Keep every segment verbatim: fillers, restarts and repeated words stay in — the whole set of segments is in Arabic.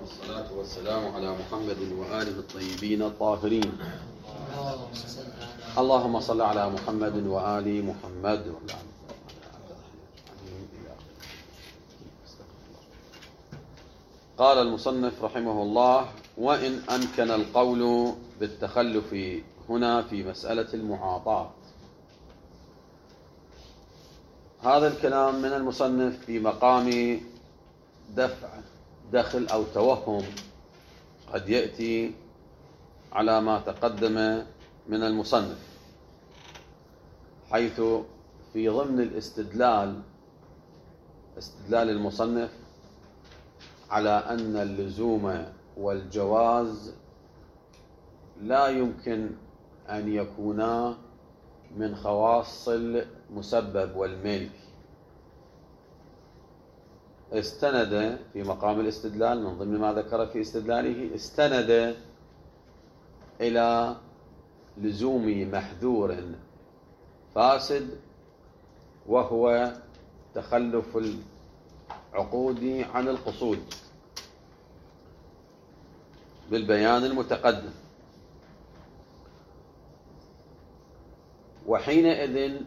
والصلاة والسلام على محمد وآله الطيبين الطاهرين. اللهم صل على محمد وآل محمد. قال المصنف رحمه الله: وإن أمكن القول بالتخلف هنا في مسألة المعاطاة. هذا الكلام من المصنف في مقام دفع دخل أو توهم قد يأتي على ما تقدم من المصنف، حيث في ضمن الاستدلال استدلال المصنف على أن اللزوم والجواز لا يمكن أن يكونا من خواص المسبب والملك. استند في مقام الاستدلال من ضمن ما ذكر في استدلاله، استند إلى لزوم محذور فاسد وهو تخلف العقود عن القصود بالبيان المتقدم. وحينئذ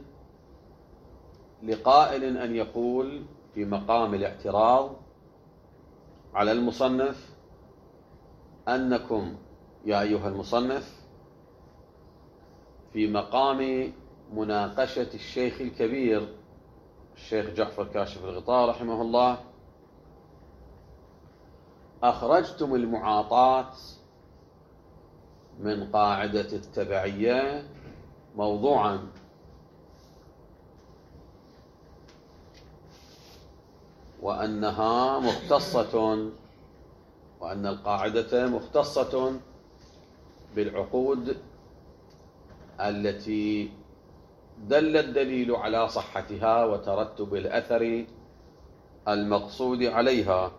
لقائل أن يقول في مقام الاعتراض على المصنف: أنكم يا أيها المصنف في مقام مناقشة الشيخ الكبير الشيخ جعفر كاشف الغطاء رحمه الله أخرجتم المعاطاة من قاعدة التبعية موضوعا، وأنها مختصة، وأن القاعدة مختصة بالعقود التي دل الدليل على صحتها وترتب الأثر المقصود عليها.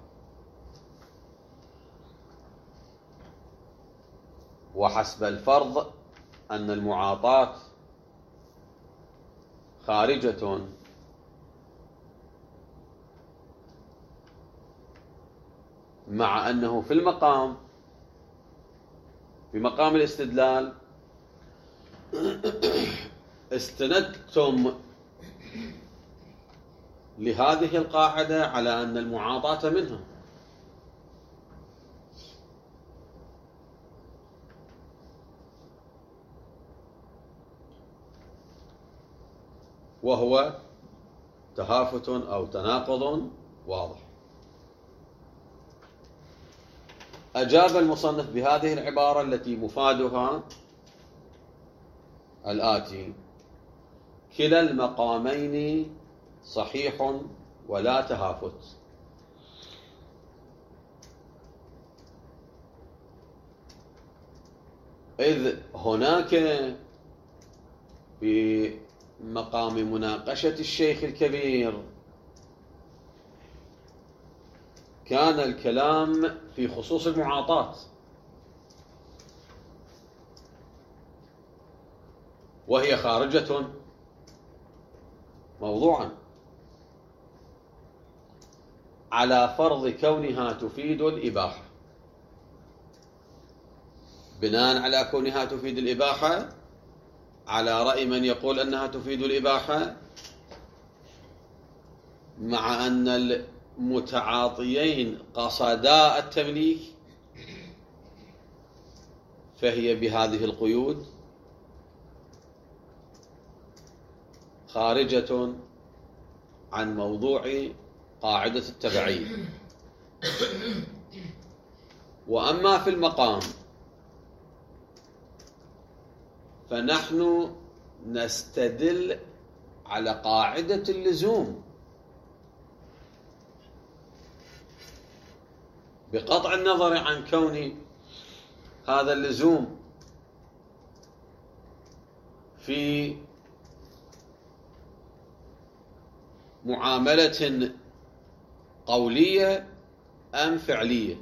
وحسب الفرض أن المعاطاة خارجة مع أنه في المقام في مقام الاستدلال استندتم لهذه القاعدة على أن المعاطاة منها، وهو تهافت أو تناقض واضح. أجاب المصنف بهذه العبارة التي مفادها الآتي: كلا المقامين صحيح ولا تهافت. إذ هناك في مقام مناقشة الشيخ الكبير كان الكلام في خصوص المعاطاة، وهي خارجة موضوعا على فرض كونها تفيد الإباحة. بناء على كونها تفيد الإباحة، على رأي من يقول أنها تفيد الإباحة، مع أن المتعاطيين قصدا التمليك، فهي بهذه القيود خارجة عن موضوع قاعدة التبعية. وأما في المقام فنحن نستدل على قاعدة اللزوم بقطع النظر عن كون هذا اللزوم في معاملة قولية أم فعلية.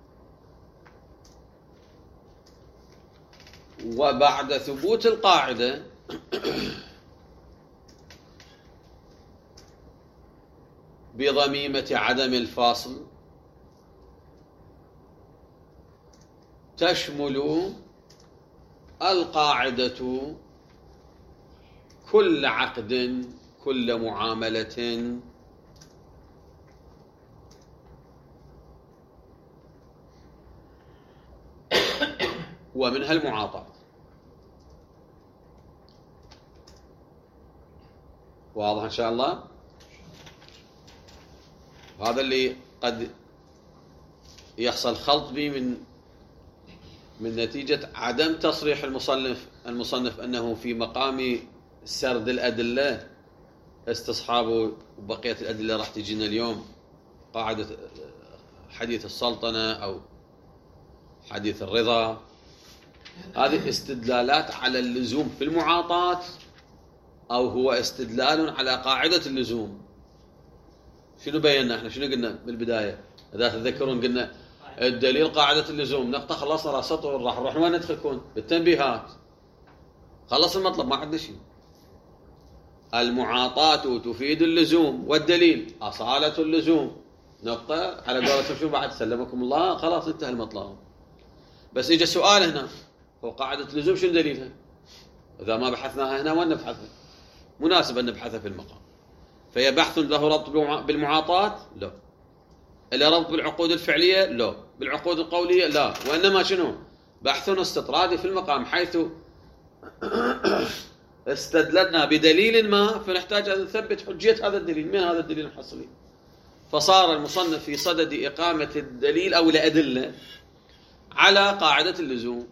وبعد ثبوت القاعدة بضميمة عدم الفاصل تشمل القاعدة كل عقد، كل معاملة ومنها المعاطاة. واضح إن شاء الله؟ هذا اللي قد يحصل خلط به من من نتيجة عدم تصريح المصنف المصنف أنه في مقام سرد الأدلة استصحاب وبقية الأدلة راح تجينا اليوم، قاعدة حديث السلطنة أو حديث الرضا، هذه استدلالات على اللزوم في المعاطاة أو هو استدلال على قاعدة اللزوم. شنو بينا احنا؟ شنو قلنا بالبداية؟ إذا تذكرون قلنا الدليل قاعدة اللزوم، نقطة خلصنا راس سطر، راح نروح وين ندخلكم؟ بالتنبيهات. خلص المطلب، ما عندنا شيء. المعاطاة تفيد اللزوم والدليل أصالة اللزوم، نقطة. على قولتهم شو بعد؟ سلمكم الله، خلاص انتهى المطلب. بس اجى سؤال هنا، هو قاعدة اللزوم شنو دليلها؟ إذا ما بحثناها هنا وين نبحثها؟ مناسب أن نبحثها في المقام. فهي بحث له ربط بالمعاطاة؟ لا. إلى ربط بالعقود الفعلية؟ لا. بالعقود القولية؟ لا. وإنما شنو؟ بحث استطرادي في المقام، حيث استدللنا بدليل ما فنحتاج أن نثبت حجية هذا الدليل. من هذا الدليل المحصلي؟ فصار المصنف في صدد إقامة الدليل أو الأدلة على قاعدة اللزوم.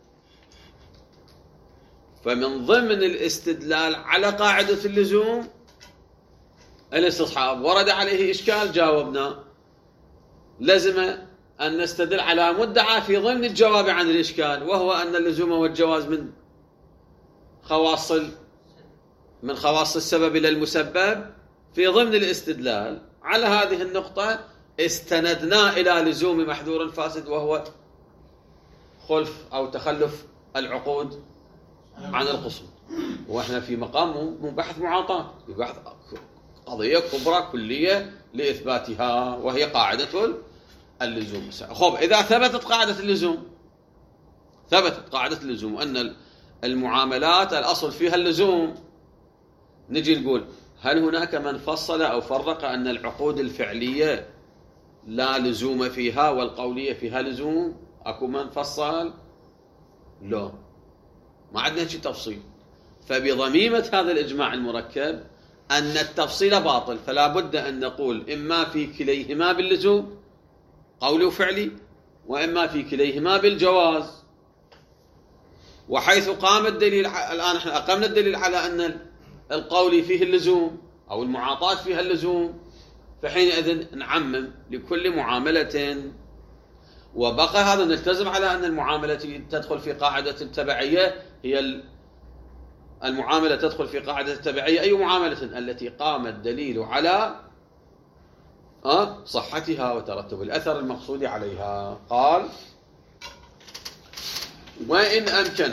فمن ضمن الاستدلال على قاعدة اللزوم الاستصحاب. ورد عليه إشكال، جاوبنا. لزم أن نستدل على مدعى في ضمن الجواب عن الإشكال، وهو أن اللزوم والجواز من خواص من خواص السبب إلى المسبب. في ضمن الاستدلال على هذه النقطة استندنا إلى لزوم محذور فاسد، وهو خلف أو تخلف العقود عن القصود. وإحنا في مقام مو بحث معاطاة، في بحث قضية كبرى كلية لإثباتها، وهي قاعدة اللزوم. خب، إذا ثبتت قاعدة اللزوم، ثبتت قاعدة اللزوم أن المعاملات الأصل فيها اللزوم، نجي نقول هل هناك من فصل أو فرق أن العقود الفعلية لا لزوم فيها والقولية فيها لزوم؟ أكو من فصل؟ لا، ما عندنا شيء تفصيل. فبضميمة هذا الإجماع المركب أن التفصيل باطل، فلا بد أن نقول إما في كليهما باللزوم قولي وفعلي، وإما في كليهما بالجواز. وحيث قام الدليل، الآن احنا أقمنا الدليل على أن القولي فيه اللزوم أو المعاطاة فيها اللزوم، فحينئذ نعمم لكل معاملة. وبقى هذا نلتزم على أن المعاملة تدخل في قاعدة التبعية، هي المعاملة تدخل في قاعدة التبعية أي معاملة التي قام الدليل على أه صحتها وترتب الأثر المقصود عليها. قال وإن أمكن،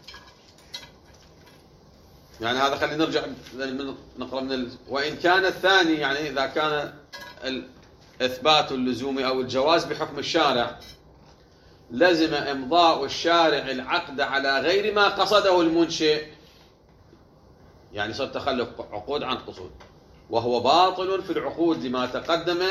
يعني هذا خلينا نرجع نقرأ من ال... وإن كان الثاني، يعني إذا كان إثبات اللزوم أو الجواز بحكم الشارع، لزم إمضاء الشارع العقد على غير ما قصده المنشئ، يعني صار تخلف عقود عن قصود، وهو باطل في العقود لما تقدم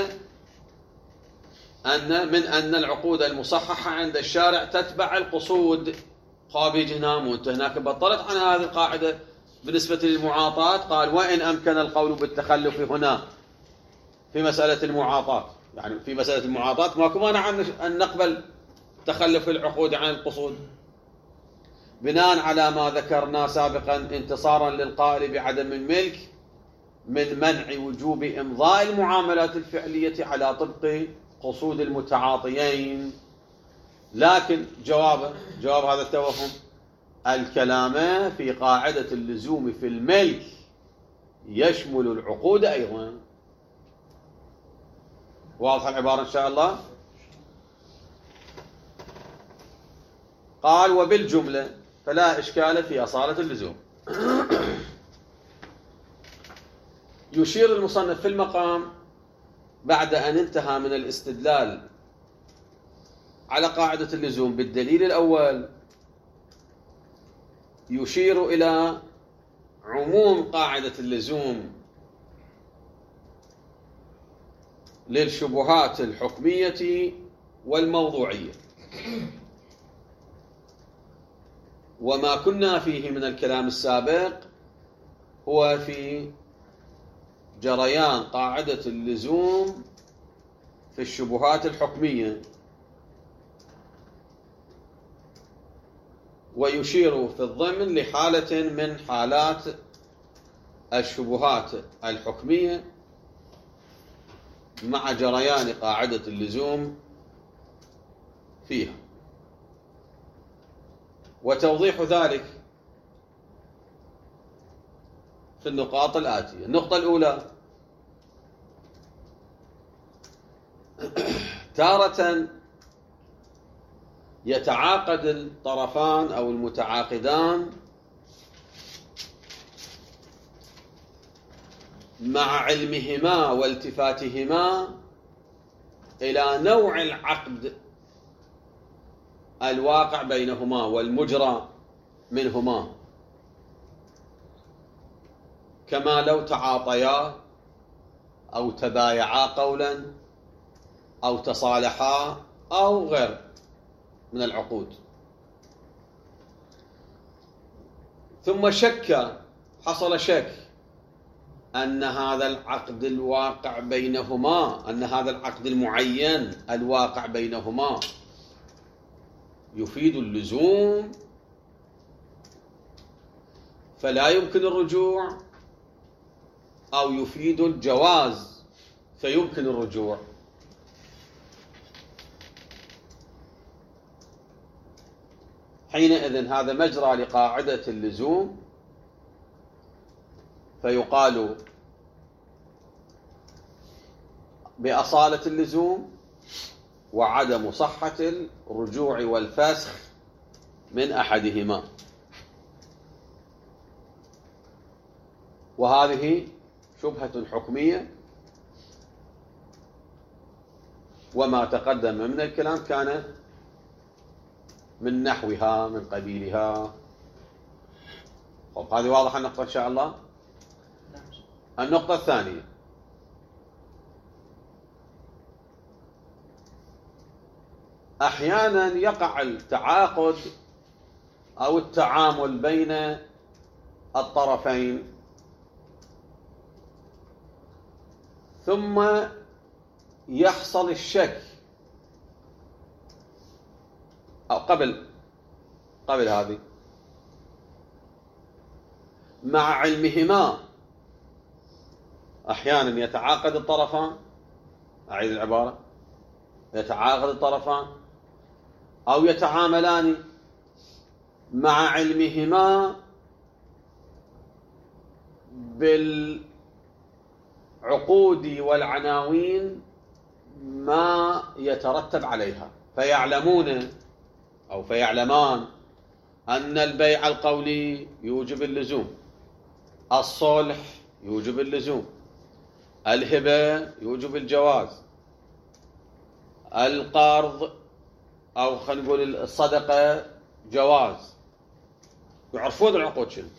أن من أن العقود المصححة عند الشارع تتبع القصود. قابج هنا وانت هناك بطلت عن هذه القاعدة بالنسبة للمعاطاة. قال وإن أمكن القول بالتخلف هنا في مسألة المعاطاة، يعني في مسألة المعاطاة ماكو مانع أن نقبل تخلف العقود عن القصود بناء على ما ذكرنا سابقا، انتصارا للقائل بعدم الملك من منع وجوب إمضاء المعاملات الفعلية على طبق قصود المتعاطيين. لكن جواب جواب هذا التوهم، الكلام في قاعدة اللزوم في الملك يشمل العقود أيضا. واضح العبارة إن شاء الله؟ قال وبالجملة فلا إشكال في أصالة اللزوم. يشير المصنف في المقام بعد أن انتهى من الاستدلال على قاعدة اللزوم بالدليل الأول يشير إلى عموم قاعدة اللزوم للشبهات الحكمية والموضوعية، وما كنا فيه من الكلام السابق هو في جريان قاعدة اللزوم في الشبهات الحكمية، ويشير في الضمن لحالة من حالات الشبهات الحكمية مع جريان قاعدة اللزوم فيها. وتوضيح ذلك في النقاط الآتية. النقطة الأولى: تارة يتعاقد الطرفان أو المتعاقدان مع علمهما والتفاتهما إلى نوع العقد الواقع بينهما والمجرى منهما، كما لو تعاطيا أو تبايعا قولا أو تصالحا أو غير من العقود. ثم شك، حصل شك أن هذا العقد الواقع بينهما، أن هذا العقد المعين الواقع بينهما يفيد اللزوم فلا يمكن الرجوع، أو يفيد الجواز فيمكن الرجوع. حينئذ هذا مجرى لقاعدة اللزوم، فيقال بأصالة اللزوم وعدم صحة الرجوع والفسخ من أحدهما. وهذه شبهة حكمية، وما تقدم من الكلام كان من نحوها، من قبيلها. طب هذه واضحة النقطة إن شاء الله. النقطة الثانية: أحيانا يقع التعاقد أو التعامل بين الطرفين ثم يحصل الشك، أو قبل قبل هذه مع علمهما. أحيانا يتعاقد الطرفان، أعيد العبارة، يتعاقد الطرفان أو يتعاملان مع علمهما بالعقود والعناوين ما يترتب عليها، فيعلمون أو فيعلمان أن البيع القولي يوجب اللزوم، الصلح يوجب اللزوم، الهبة يوجب الجواز، القرض أو خلينا نقول الصدقة جواز، يعرفون العقود شنو،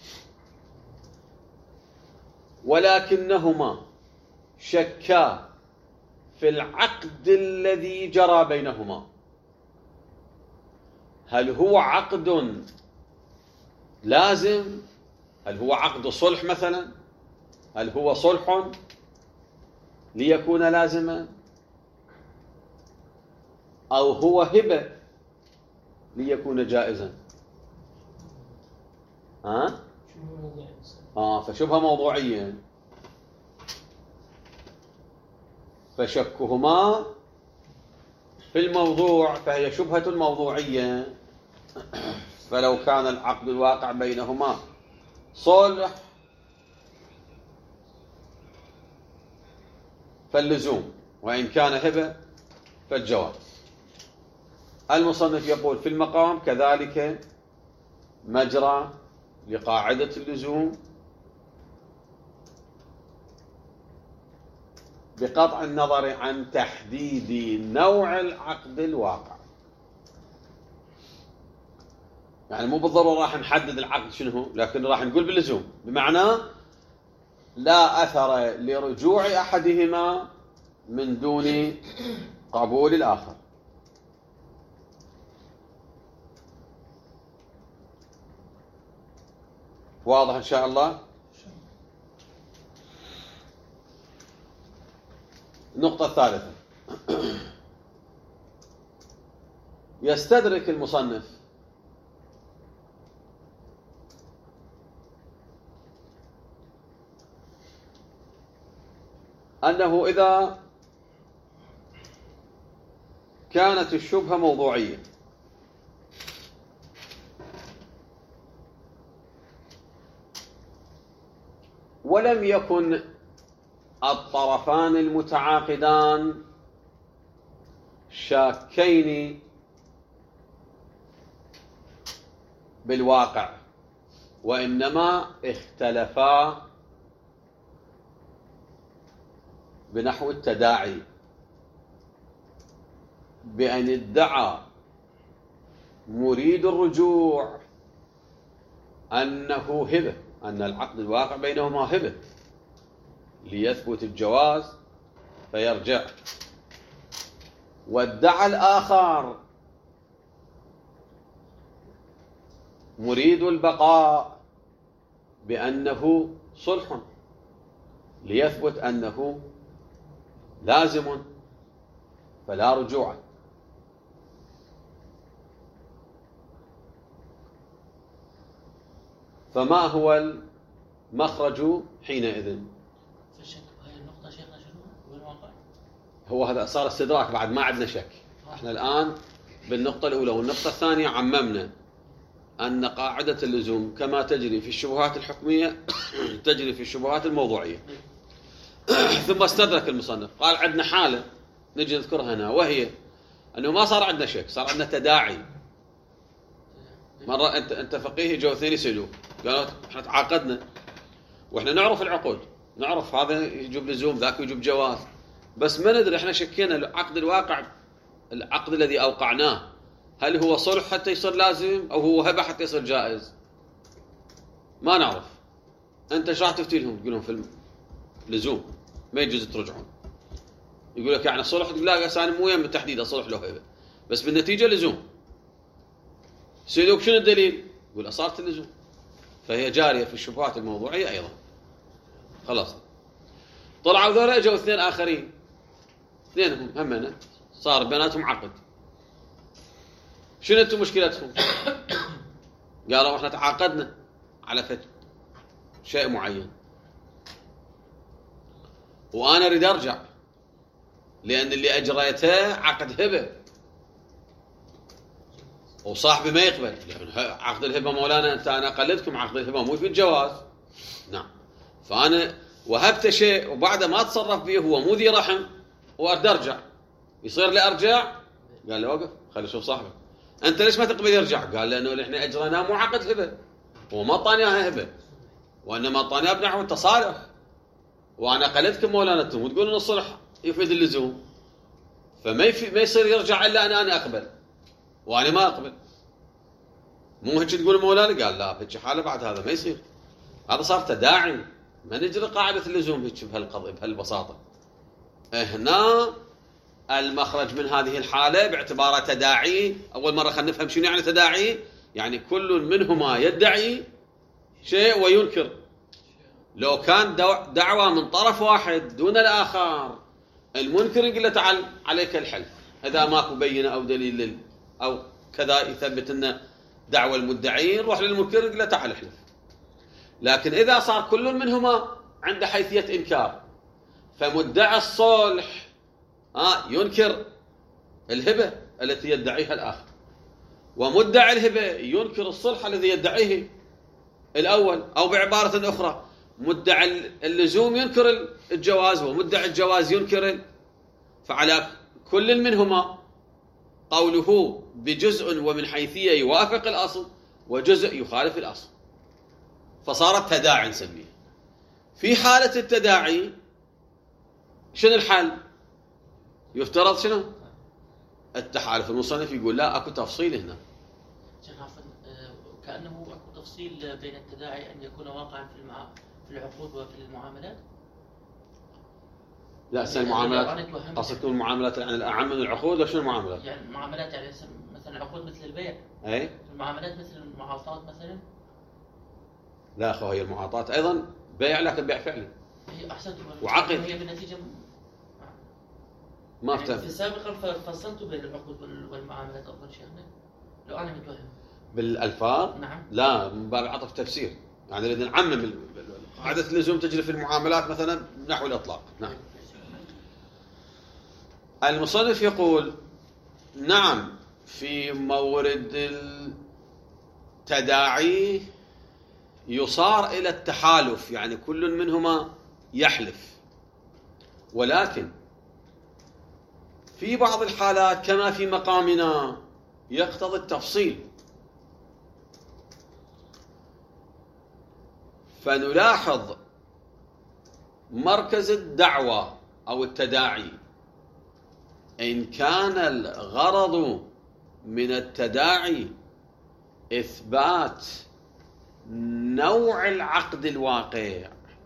ولكنهما شكا في العقد الذي جرى بينهما، هل هو عقد لازم؟ هل هو عقد صلح مثلا؟ هل هو صلح ليكون لازما؟ أو هو هبة ليكون جائزا؟ ها؟ آه فشبهة موضوعية. فشكهما في الموضوع فهي شبهة موضوعية. فلو كان العقد الواقع بينهما صلح فاللزوم، وإن كان هبة فالجواز. المصنف يقول في المقام كذلك مجرى لقاعدة اللزوم بقطع النظر عن تحديد نوع العقد الواقع. يعني مو بالضرورة راح نحدد العقد شنو هو، لكن راح نقول باللزوم، بمعنى لا أثر لرجوع أحدهما من دون قبول الآخر. واضح إن شاء الله؟ النقطة الثالثة، يستدرك المصنف أنه إذا كانت الشبهة موضوعية ولم يكن الطرفان المتعاقدان شاكين بالواقع، وإنما اختلفا بنحو التداعي، بأن ادعى مريد الرجوع أنه هبة، أن العقد الواقع بينهما هبة ليثبت الجواز فيرجع، وادعى الآخر مريد البقاء بأنه صلح ليثبت أنه لازم فلا رجوع. فما هو المخرج حينئذ؟ فالشك بهاي النقطة شيخنا شنو بالواقع؟ هو هذا صار استدراك، بعد ما عندنا شك. احنا الآن بالنقطة الأولى، والنقطة الثانية عممنا أن قاعدة اللزوم كما تجري في الشبهات الحكمية تجري في الشبهات الموضوعية. ثم استدرك المصنف قال عندنا حالة نجي نذكرها هنا، وهي أنه ما صار عندنا شك، صار عندنا تداعي. مرة أنت أنت فقيه، جو اثنين يسألوك قالوا احنا تعاقدنا واحنا نعرف العقود، نعرف هذا يجيب لزوم ذاك يجيب جواز، بس ما ندري، احنا شكينا العقد الواقع، العقد الذي أوقعناه هل هو صلح حتى يصير لازم أو هو هبة حتى يصير جائز؟ ما نعرف. أنت ايش راح تفتي لهم؟ تقول لهم في اللزوم ما يجوز ترجعون. يقول لك يعني صلح، تقول لا أنا مو يم بالتحديد صلح له هبة، بس بالنتيجة لزوم. سيدوك شنو الدليل؟ يقول أصارت اللزوم، فهي جارية في الشبهات الموضوعية أيضا. خلاص طلعوا ذولا، اجوا اثنين آخرين، اثنينهم همنا صار بيناتهم عقد. شنو انتم مشكلتهم؟ قالوا احنا تعاقدنا على فت شيء معين وانا اريد ارجع لان اللي اجريته عقد هبه وصاحبي ما يقبل. عقد الهبه مولانا انت انا قلدتكم، عقد الهبه مو في الجواز. نعم، فانا وهبت شيء وبعد ما تصرف به هو مو ذي رحم واريد ارجع، يصير لي ارجع؟ قال له وقف خلي شوف صاحبك، انت ليش ما تقبل يرجع؟ قال لانه احنا اجريناه مو عقد هبه، هو ما طانيها هبه وانما طانيها بنحو التصالح، وانا قلدتكم مولانا انتم وتقولون الصلح يفيد اللزوم، فما يفي... ما يصير يرجع الا انا انا اقبل وانا ما اقبل. مو هيك تقول مولانا؟ قال لا، بهيك حاله بعد هذا ما يصير، هذا صار تداعي، ما نجري قاعده اللزوم هيك بهالقضيه بهالبساطه. هنا المخرج من هذه الحاله باعتباره تداعي. اول مره خلينا نفهم شنو يعني تداعي، يعني كل منهما يدعي شيء وينكر. لو كان دعوة من طرف واحد دون الآخر، المنكر يقول له تعال عليك الحلف إذا ماكو بينة أو دليل أو كذا يثبت أن دعوة المدعين، روح للمنكر يقول له تعال احلف. لكن إذا صار كل منهما عنده حيثية إنكار، فمدعي الصلح آه ينكر الهبة التي يدعيها الآخر، ومدعي الهبة ينكر الصلح الذي يدعيه الأول، أو بعبارة أخرى مدعي اللزوم ينكر الجواز ومدعي الجواز ينكر. فعلى كل منهما قوله بجزء ومن حيثية يوافق الأصل وجزء يخالف الأصل، فصارت تداعي نسميه. في حالة التداعي شنو الحل؟ يفترض شنو؟ التحالف. المصنف يقول لا، اكو تفصيل هنا. شيخ عفوا، كأنه اكو تفصيل بين التداعي أن يكون واقعا في المع... في العقود وفي المعاملات. لا سن المعاملات قصدك المعاملات يعني الأعم من العقود ولا شنو المعاملات؟ يعني المعاملات يعني مثلا العقود مثل البيع. أي. المعاملات مثل المعاطات مثلا. لا أخو هي المعاطات أيضا بيع لكن بيع فعلي. هي أحسنت. وعقد. هي بالنتيجة ما يعني افتهم. سابقا فصلت بين العقود والمعاملات أفضل شيخنا لو أنا متوهم. بالألفاظ؟ نعم. لا من باب عطف تفسير يعني نريد نعمم قاعدة اللزوم تجري في المعاملات مثلا نحو الإطلاق. نعم. المصنف يقول نعم في مورد التداعي يصار إلى التحالف يعني كل منهما يحلف، ولكن في بعض الحالات كما في مقامنا يقتضي التفصيل، فنلاحظ مركز الدعوة أو التداعي إن كان الغرض من التداعي إثبات نوع العقد الواقع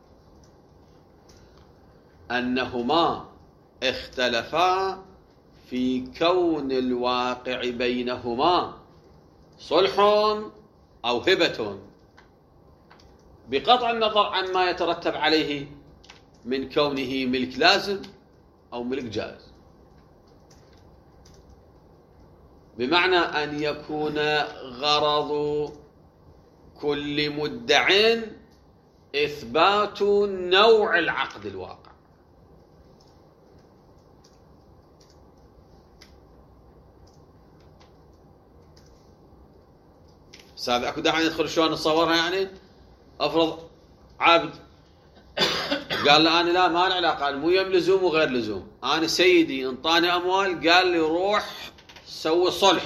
أنهما اختلفا في كون الواقع بينهما صلح أو هبة بقطع النظر عما يترتب عليه من كونه ملك لازم أو ملك جائز، بمعنى أن يكون غرض كل مدع إثبات نوع العقد الواقع. سابق أكو داعي ندخل شلون نتصورها يعني أفرض عبد قال له أنا لا ما العلاقة مو يم لزوم وغير لزوم، أنا سيدي انطاني أموال قال لي روح سوي صلح،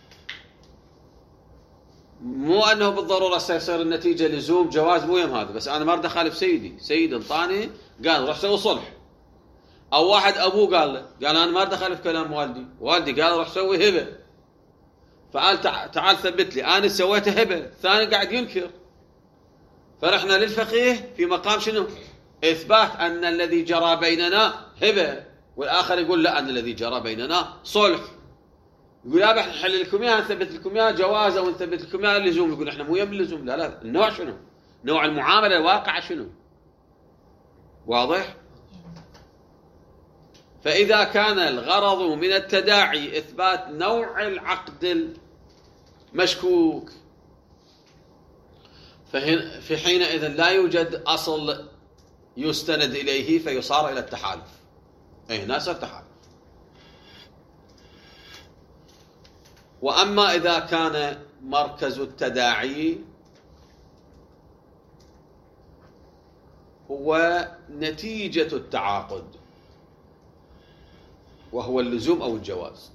مو أنه بالضرورة سيصير النتيجة لزوم جواز مو يم هذا، بس أنا ما أريد أخالف سيدي، سيدي انطاني قال روح سوي صلح. أو واحد أبوه قال له قال أنا ما أريد أخالف كلام والدي، والدي قال روح سوي هبة، فقال تعال ثبت لي أنا سويت هبة، الثاني قاعد ينكر، فرحنا للفقيه في مقام شنو؟ إثبات أن الذي جرى بيننا هبة، والآخر يقول لا أن الذي جرى بيننا صلح. يقول لا نحل لكم اياها نثبت لكم اياها جواز او نثبت لكم اياها اللزوم، يقول احنا مو يم اللزوم، لا لا النوع شنو؟ نوع المعامله الواقعه شنو؟ واضح؟ فاذا كان الغرض من التداعي اثبات نوع العقد المشكوك في حينئذ لا يوجد اصل يستند اليه فيصار الى التحالف. اي هنا صار تحالف. وأما إذا كان مركز التداعي هو نتيجة التعاقد وهو اللزوم أو الجواز،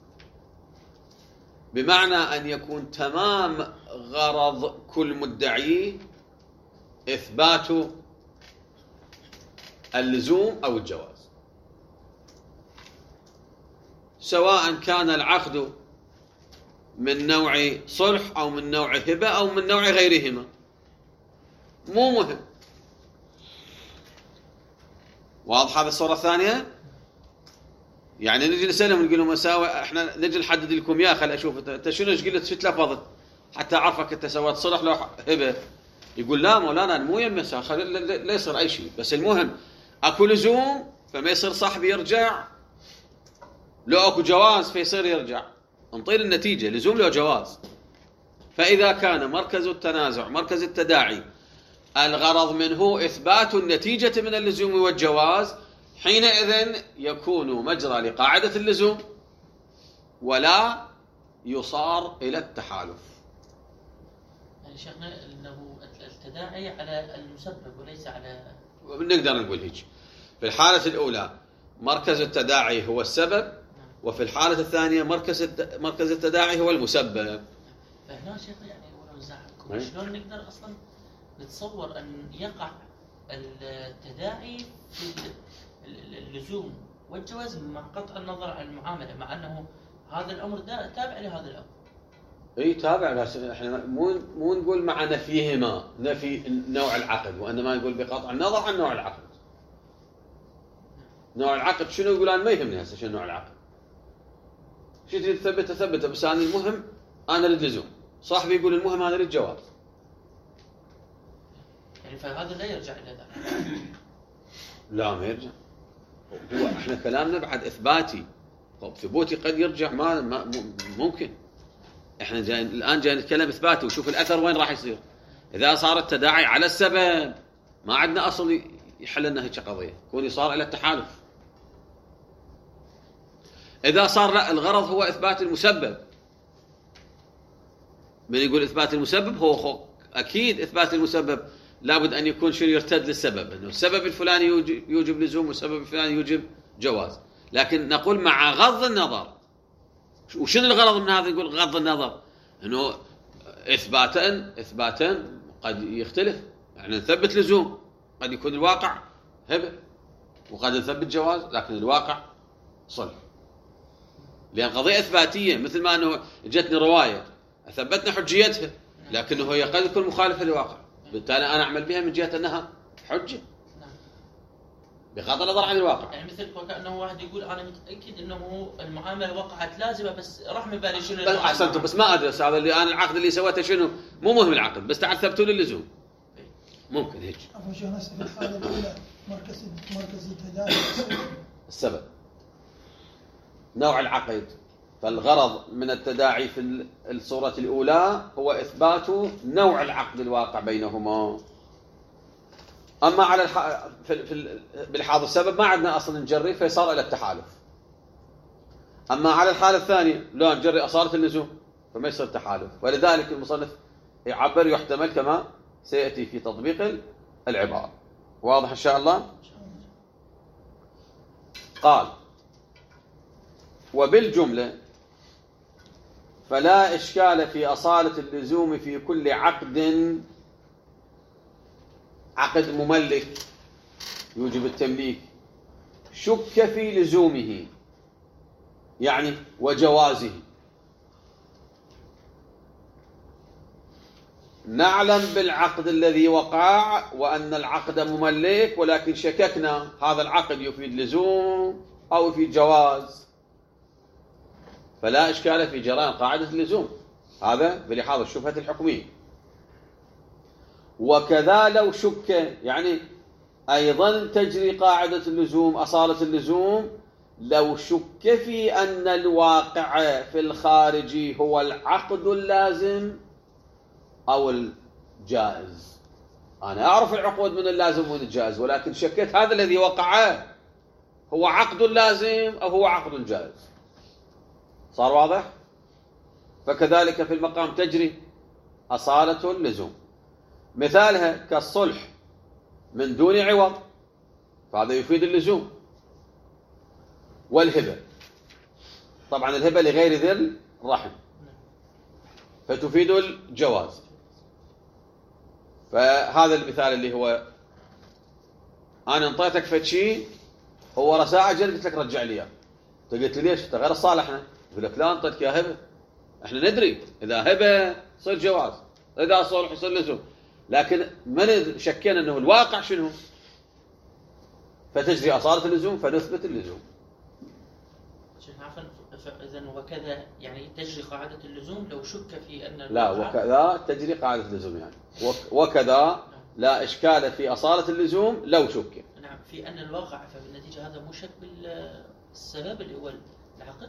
بمعنى أن يكون تمام غرض كل مدعي إثبات اللزوم أو الجواز، سواء كان العقد من نوع صلح أو من نوع هبة أو من نوع غيرهما، مو مهم. واضح هذه الصورة الثانية؟ يعني نجي نسألهم نقول لهم مساوي احنا نجي نحدد لكم يا خل اشوف انت شنو ايش قلت شو تلفظت حتى اعرفك انت سويت صلح لو هبة. يقول لا مولانا مو يم مساوي لا يصير اي شيء، بس المهم اكو لزوم فما يصير صاحبي يرجع، لو اكو جواز فيصير يرجع، نطير النتيجة لزوم لو جواز. فإذا كان مركز التنازع مركز التداعي الغرض منه إثبات النتيجة من اللزوم والجواز، حينئذ يكون مجرى لقاعدة اللزوم ولا يصار إلى التحالف. يعني شيخنا أنه التداعي على المسبب وليس على، نقدر نقول هيك. في الحالة الأولى مركز التداعي هو السبب، وفي الحالة الثانية مركز مركز التداعي هو المسبب. فهنا شيخ يعني ولو نزعلكم شلون نقدر أصلا نتصور أن يقع التداعي في اللزوم والجواز مع قطع النظر عن المعاملة، مع أنه هذا الأمر تابع لهذا الأمر. اي تابع، بس احنا مو مو نقول مع نفيهما نفي نوع العقد، وانما نقول بقطع النظر عن نوع العقد. نوع العقد شنو يقول؟ انا ما يهمني هسه شنو نوع العقد. شو تريد تثبته ثبته، بس انا المهم انا اريد لزوم. صاحبي يقول المهم انا اريد جواز. يعني فهذا لا يرجع الى ذلك. لا ما يرجع. هو احنا كلامنا بعد اثباتي، ثبوتي قد يرجع، ما, ما ممكن. احنا جاي الان جاي نتكلم اثباتي، وشوف الاثر وين راح يصير. اذا صار التداعي على السبب ما عندنا اصل يحل لنا هيك قضيه، يكون صار الى التحالف. اذا صار لا، الغرض هو اثبات المسبب. من يقول اثبات المسبب هو اكيد اثبات المسبب لابد ان يكون شنو يرتد للسبب، انه السبب الفلاني يوجب لزوم والسبب الفلاني يوجب جواز. لكن نقول مع غض النظر، وشنو الغرض من هذا؟ نقول غض النظر انه اثباتا اثباتا قد يختلف، يعني نثبت لزوم، قد يكون الواقع هبه، وقد نثبت جواز لكن الواقع صلح. لان قضيه اثباتيه، مثل ما انه جتني روايه اثبتنا حجيتها، لكنه هي قد تكون مخالفه للواقع، بالتالي انا اعمل بها من جهه انها حجه بغض النظر عن الواقع. يعني مثل وكانه واحد يقول انا متاكد انه المعامله وقعت لازمه، بس راح من بالي شنو. بس احسنتوا، بس ما ادري هذا اللي انا العقد اللي سويته شنو، مو مهم العقد، بس تعال ثبتوا لي اللزوم. ممكن هيك. عفوا شيخ، هسه في الحاله الاولى مركز مركز التداعي السبب نوع العقد، فالغرض من التداعي في الصورة الأولى هو إثبات نوع العقد الواقع بينهما. أما على الح... في... في... بالحاضر السبب ما عندنا أصلا نجري فيصار إلى التحالف. أما على الحالة الثانية لا نجري أصالة اللزوم فما يصير تحالف، ولذلك المصنف يعبر يحتمل كما سيأتي في تطبيق العبارة. واضح إن شاء الله؟ قال وبالجملة فلا إشكال في أصالة اللزوم في كل عقد عقد مملك يوجب التمليك شك في لزومه يعني وجوازه. نعلم بالعقد الذي وقع وأن العقد مملك، ولكن شككنا هذا العقد يفيد لزوم أو يفيد جواز، فلا إشكال في جريان قاعدة اللزوم، هذا بلحاظ الشبهة الحكمية. وكذا لو شك، يعني أيضا تجري قاعدة اللزوم أصالة اللزوم لو شك في أن الواقع في الخارج هو العقد اللازم أو الجائز. أنا أعرف العقود من اللازم ومن الجائز، ولكن شكيت هذا الذي وقع هو عقد لازم أو هو عقد جائز. صار واضح؟ فكذلك في المقام تجري أصالة اللزوم. مثالها كالصلح من دون عوض، فهذا يفيد اللزوم. والهبة، طبعا الهبة لغير ذي الرحم فتفيد الجواز. فهذا المثال اللي هو أنا انطيتك فتشي هو رساء أجل قلت لك رجع لي إياه، قلت لي ليش؟ أنت غير صالحنا. يقول لك لا انطيتك يا هبة، احنا ندري إذا هبة يصير جواز، إذا صلح يصير لزوم، لكن من شكينا أنه الواقع شنو، فتجري أصالة اللزوم فنثبت اللزوم. إذن وكذا يعني تجري قاعدة اللزوم لو شك في أن لا، وكذا تجري قاعدة اللزوم، يعني وكذا لا إشكال في أصالة اللزوم لو شك. نعم، في أن الواقع فبالنتيجة هذا مو شك بالسبب اللي هو العقد.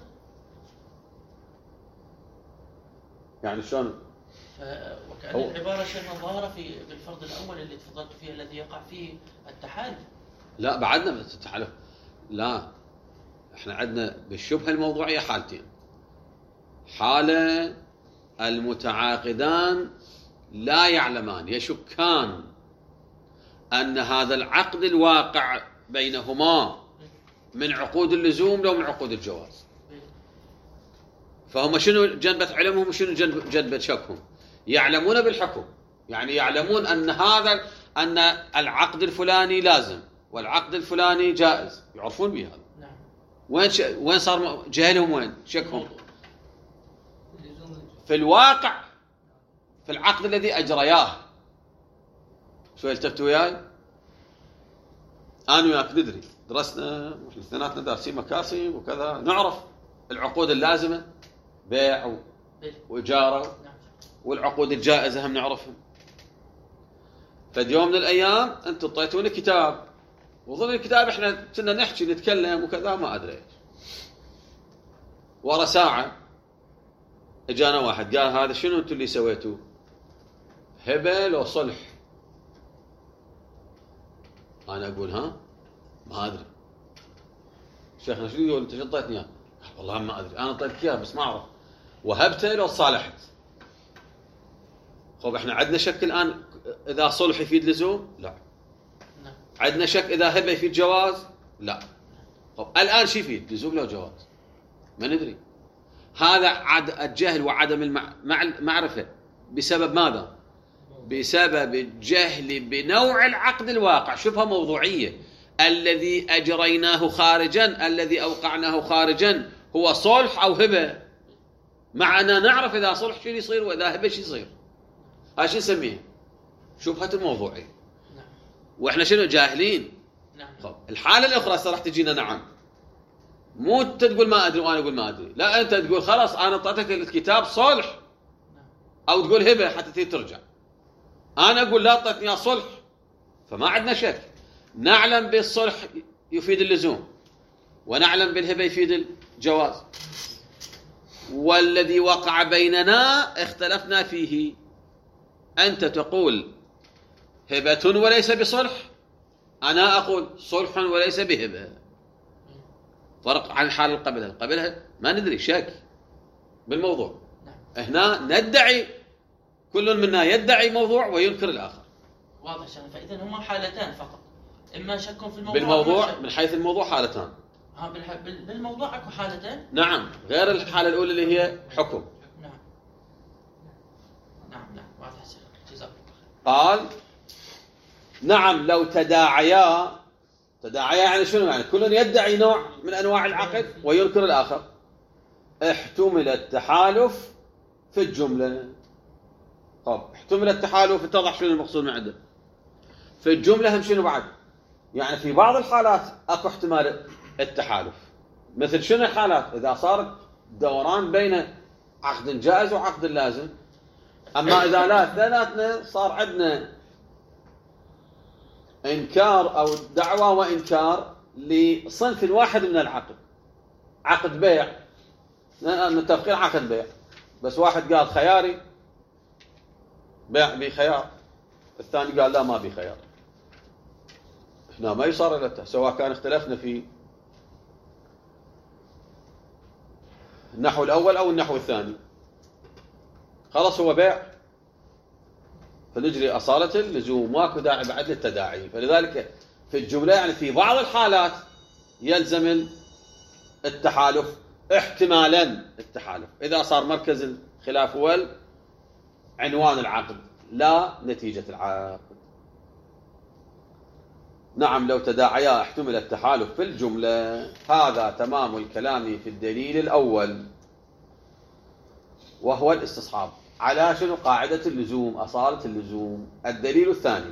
يعني شلون؟ وكأن هو... العبارة شبه ظاهرة في بالفرض الأول اللي تفضلت فيه الذي يقع فيه التحالف. لا بعدنا من التحالف، لا احنا عندنا بالشبهة الموضوعية حالتين. حالة المتعاقدان لا يعلمان يشكان أن هذا العقد الواقع بينهما من عقود اللزوم لو من عقود الجواز، فهم شنو جنبة علمهم وشنو جنبة شكهم؟ يعلمون بالحكم، يعني يعلمون أن هذا أن العقد الفلاني لازم والعقد الفلاني جائز، يعرفون بهذا. وين ش... وين صار جهلهم؟ وين شكهم؟ في الواقع في العقد الذي أجرياه. شوي التفتوا وياي؟ أنا وياك ندري، درسنا اثنيناتنا دارسين مكاسب وكذا، نعرف العقود اللازمة، بيع وإجارة، والعقود الجائزة هم نعرفهم. فد يوم من الأيام أنتم طيتوني كتاب، وضمن الكتاب إحنا كنا نحكي نتكلم وكذا، ما أدري ورا ساعة اجانا واحد قال هذا شنو انتم اللي سويتوه؟ هبه لو صلح؟ انا اقول ها ما ادري. شيخنا شو يقول انت شو اعطيتني اياه؟ والله ما ادري، انا اعطيتك اياه بس ما اعرف. وهبته لو صالحت؟ خب احنا عندنا شك الان اذا صلح يفيد لزوم؟ لا. عندنا شك اذا هبه يفيد جواز؟ لا. خب الان شو يفيد؟ لزوم لو جواز؟ ما ندري. هذا عد الجهل وعدم المعرفة بسبب ماذا؟ بسبب الجهل بنوع العقد الواقع، شبهة موضوعية. الذي أجريناه خارجا، الذي أوقعناه خارجا، هو صلح أو هبة؟ معنا نعرف إذا صلح شو يصير وإذا هبة شو يصير. هاي شو نسميه؟ شبهة الموضوعية. وإحنا شنو جاهلين؟ خب الحالة الأخرى راح تجينا نعم، مو انت تقول ما ادري وانا اقول ما ادري، لا انت تقول خلاص انا اعطيتك الكتاب صلح، او تقول هبه حتى تيجي ترجع. انا اقول لا اعطيتني صلح، فما عندنا شك. نعلم بالصلح يفيد اللزوم، ونعلم بالهبه يفيد الجواز، والذي وقع بيننا اختلفنا فيه. انت تقول هبه وليس بصلح، انا اقول صلح وليس بهبه. فرق عن الحالة اللي قبلها. قبلها ما ندري، شك بالموضوع. هنا ندعي، كل منا يدعي موضوع وينكر الآخر. واضح شيخ. فإذا هما حالتان فقط، إما شك في الموضوع بالموضوع، من حيث الموضوع حالتان. ها بالموضوع اكو حالتين؟ نعم، غير الحالة الأولى اللي هي حكم. نعم نعم نعم واضح شيخ، جزاك الله خير. قال نعم لو تداعيا. تداعيا يعني شنو؟ يعني كل يدعي نوع من أنواع العقد وينكر الآخر. احتمل التحالف في الجملة. طب احتمل التحالف، اتضح شنو المقصود من عنده. في الجملة هم شنو بعد؟ يعني في بعض الحالات اكو احتمال التحالف. مثل شنو الحالات؟ إذا صارت دوران بين عقد جائز وعقد لازم. أما إذا لا، ثلاثنا صار عندنا إنكار أو دعوة وإنكار لصنف واحد من العقد، عقد بيع، متفقين عقد بيع، بس واحد قال خياري بيع بخيار، الثاني قال لا ما بخيار. احنا ما يصار إلا سواء كان اختلفنا في النحو الأول أو النحو الثاني، خلاص هو بيع، فنجري أصالة اللزوم، ماكو داعي بعد للتداعي. فلذلك في الجملة يعني في بعض الحالات يلزم التحالف احتمالا التحالف، إذا صار مركز الخلاف هو عنوان العقد لا نتيجة العقد. نعم لو تداعيا احتمل التحالف في الجملة. هذا تمام الكلام في الدليل الأول وهو الاستصحاب على شنو؟ قاعدة اللزوم، أصالة اللزوم. الدليل الثاني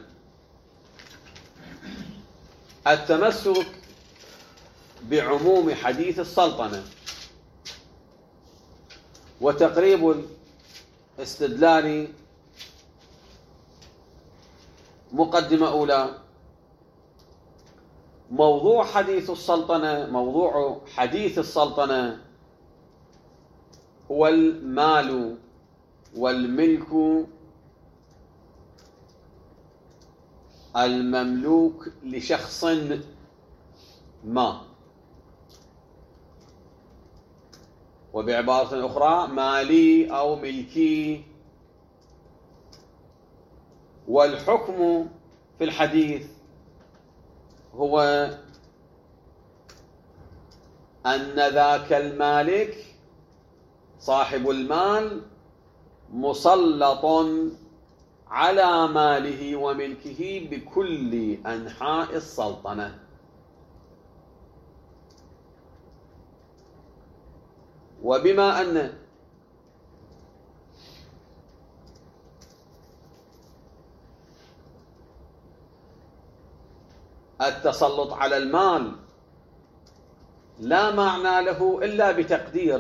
التمسك بعموم حديث السلطنة وتقريب الاستدلال. مقدمة أولى، موضوع حديث السلطنة، موضوع حديث السلطنة هو المال والملك المملوك لشخص ما، وبعبارة أخرى مالي أو ملكي. والحكم في الحديث هو أن ذاك المالك صاحب المال مسلط على ماله وملكه بكل أنحاء السلطنة. وبما أن التسلط على المال لا معنى له إلا بتقدير.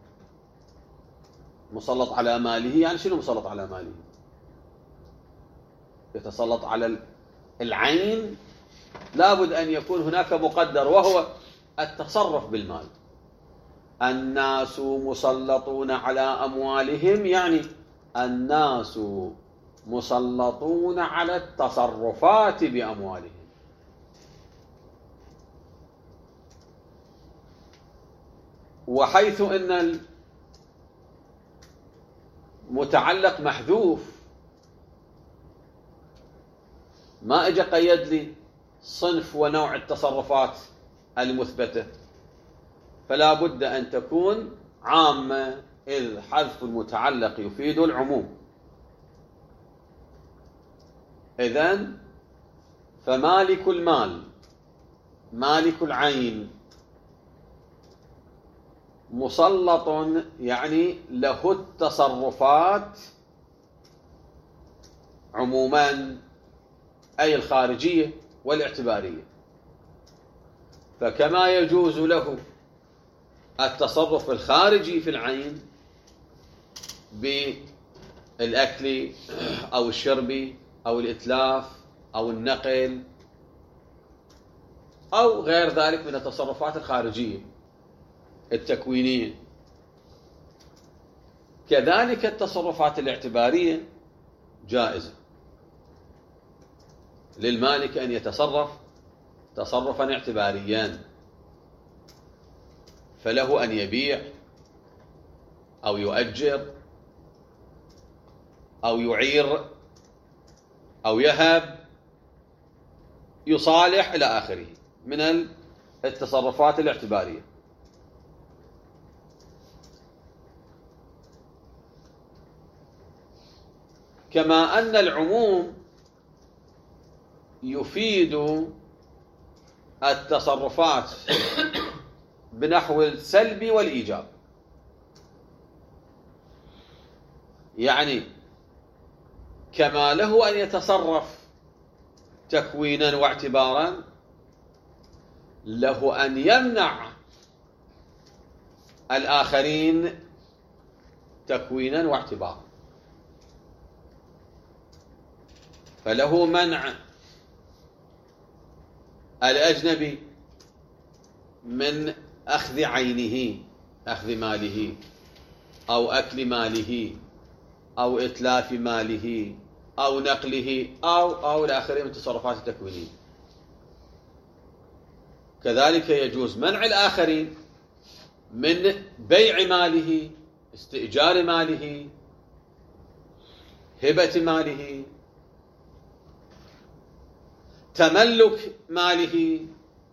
مسلط على ماله يعني شنو مسلط على ماله؟ يتسلط على العين، لابد أن يكون هناك مقدر وهو التصرف بالمال. الناس مسلطون على أموالهم يعني الناس مسلطون على التصرفات بأموالهم. وحيث أن المتعلق محذوف ما اجى قيد لي صنف ونوع التصرفات المثبتة، فلا بد أن تكون عامة، إذ حذف المتعلق يفيد العموم. إذن فمالك المال مالك العين مسلط يعني له التصرفات عموما، أي الخارجية والاعتبارية. فكما يجوز له التصرف الخارجي في العين بالأكل أو الشرب أو الإتلاف أو النقل أو غير ذلك من التصرفات الخارجية التكوينية، كذلك التصرفات الاعتبارية جائزة للمالك أن يتصرف تصرفا اعتباريا، فله أن يبيع أو يؤجر أو يعير أو يهب يصالح إلى آخره من التصرفات الاعتبارية. كما أن العموم يفيد التصرفات بنحو السلب والإيجاب، يعني كما له أن يتصرف تكوينا واعتبارا له أن يمنع الآخرين تكوينا واعتبارا، فله منع الأجنبي من أخذ عينه، أخذ ماله أو أكل ماله أو إتلاف ماله أو نقله أو أو الآخرين من التصرفات التكوينية. كذلك يجوز منع الآخرين من بيع ماله، استئجار ماله، هبة ماله، تملك ماله.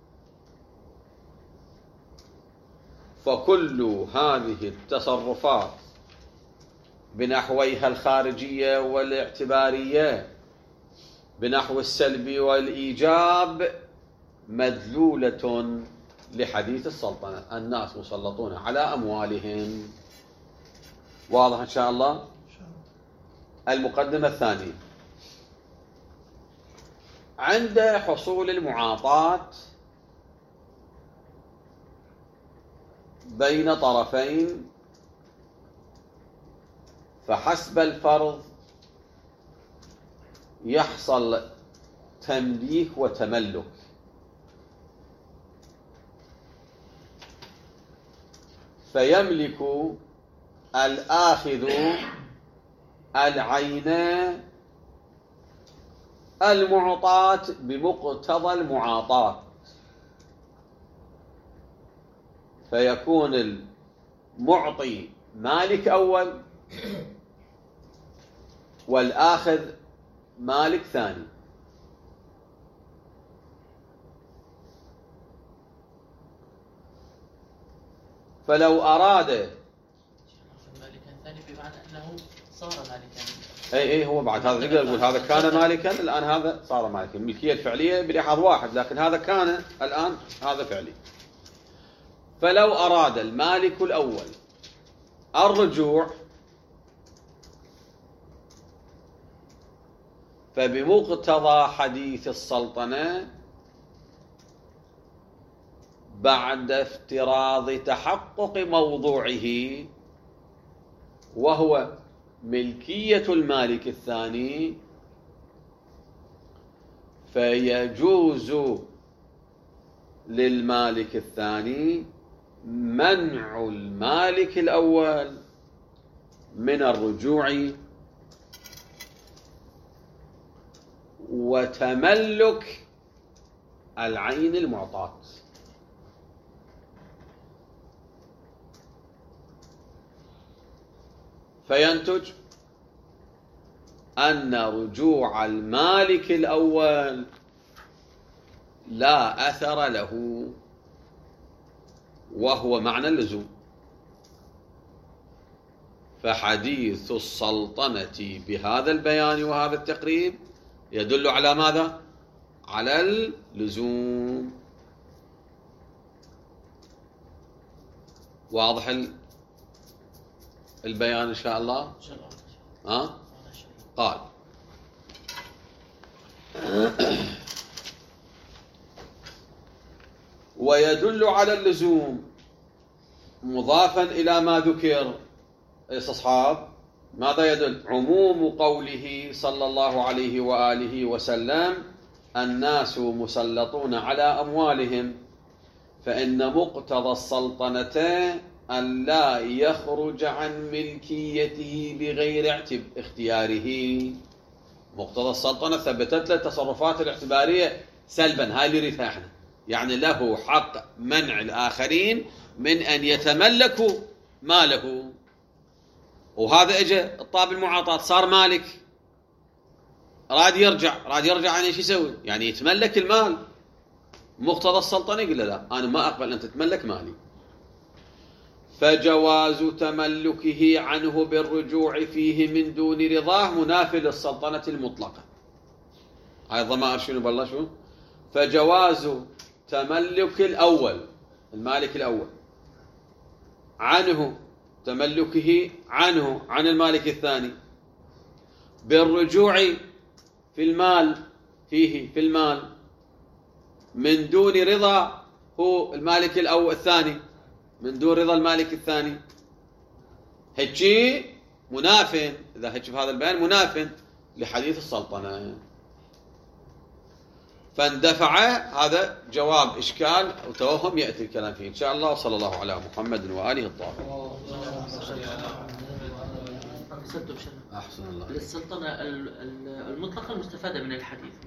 فكل هذه التصرفات بنحويها الخارجية والاعتبارية بنحو السلب والإيجاب مدلولة لحديث السلطنة، الناس مسلطون على أموالهم. واضح إن شاء الله؟ المقدمة الثانية: عند حصول المعاطاة بين طرفين فحسب الفرض يحصل تمليك وتملك، فيملك الآخذ العين المعطاة بمقتضى المعاطاة، فيكون المعطي مالك أول والآخذ مالك ثاني. فلو أراد مالكا ثاني بمعنى أنه صار مالكا. اي اي هو بعد هذا نقدر نقول هذا كان مالكا الآن هذا صار مالكا. الملكية الفعلية بلحاظ واحد، لكن هذا كان الآن هذا فعلي. فلو أراد المالك الأول الرجوع فبمقتضى حديث السلطنة بعد افتراض تحقق موضوعه، وهو ملكية المالك الثاني، فيجوز للمالك الثاني منع المالك الأول من الرجوع وتملك العين المعطاة. فينتج أن رجوع المالك الأول لا أثر له، وهو معنى اللزوم. فحديث السلطنة بهذا البيان وهذا التقريب يدل على ماذا؟ على اللزوم. واضح البيان إن شاء الله؟ ها؟ قال ويدل على اللزوم مضافا إلى ما ذكر استصحاب ماذا يدل؟ عموم قوله صلى الله عليه وآله وسلم: الناس مسلطون على أموالهم، فإن مقتضى السلطنة أن لا يخرج عن ملكيته بغير اختياره. مقتضى السلطنة ثبتت له التصرفات الاعتبارية سلبا، هاي اللي نريدها احنا، يعني له حق منع الآخرين من أن يتملكوا ماله. وهذا اجى الطاب المعاطاة، صار مالك، راد يرجع، راد يرجع يعني ايش يسوي؟ يعني يتملك المال. مقتضى السلطنة يقول له لا، أنا ما أقبل أن تتملك مالي. فجواز تملكه عنه بالرجوع فيه من دون رضاه منافي للسلطنة المطلقة. هاي الضمائر شنو بالله شو؟ فجواز تملك الأول، المالك الأول، عنه، تملكه عنه عن المالك الثاني بالرجوع في المال فيه في المال من دون رضا هو المالك الأول الثاني، من دون رضا المالك الثاني. هيجي مناف، إذا هيجي في هذا البيان مناف لحديث السلطنة. فاندفع هذا جواب إشكال وتوهم يأتي الكلام فيه إن شاء الله. وصلى الله على محمد وآله الطاهرين. أحسن الله. السلطنة المطلقة المستفادة من الحديث.